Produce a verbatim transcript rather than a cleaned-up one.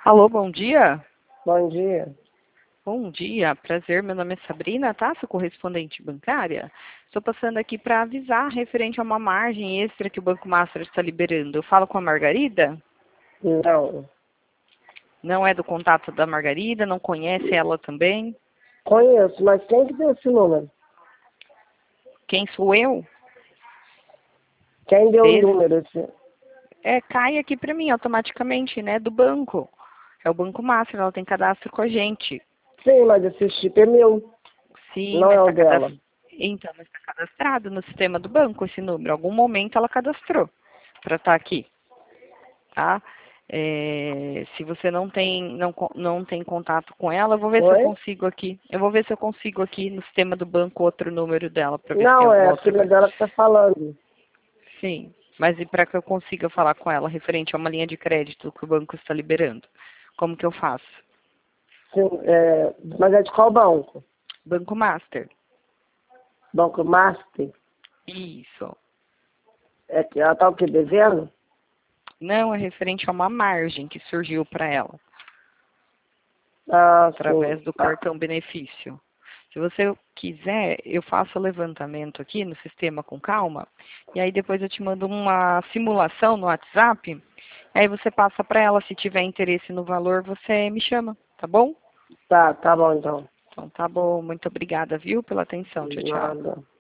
Alô, bom dia? Bom dia. Bom dia, prazer, meu nome é Sabrina, tá? Sou correspondente bancária. Estou passando aqui para avisar referente a uma margem extra que o Banco Master está liberando. Eu falo com a Margarida? Não. Não é do contato da Margarida, não conhece ela também? Conheço, mas quem que deu esse número? Quem sou eu? Quem deu o Des... número? Esse? É, cai aqui para mim automaticamente, né? Do banco. É o Banco Master, ela tem cadastro com a gente. Sim, mas esse chip é meu. Sim, Não mas é o está dela. cadast... então, mas está cadastrado no sistema do banco esse número. Em algum momento ela cadastrou para estar aqui, tá? É, se você não tem, não, co- não tem contato com ela, eu vou ver se eu Oi? consigo aqui. Eu vou ver se eu consigo aqui no sistema do banco outro número dela, para ver se tem Não, é alguma a outra. filha dela que tá falando. Sim, mas e para que eu consiga falar com ela referente a uma linha de crédito que o banco está liberando? Como que eu faço? Sim, é... Mas é de qual banco? Banco Master. Banco Master? Isso. É que ela tá o quê? Devendo? Não, é referente a uma margem que surgiu para ela, Ah, através sim. do Tá. cartão benefício. Se você quiser, eu faço o levantamento aqui no sistema com calma, e aí depois eu te mando uma simulação no WhatsApp, aí você passa para ela, se tiver interesse no valor, você me chama, tá bom? Tá, tá bom então. Então tá bom, muito obrigada, viu, pela atenção. Tchau, tchau. Nada.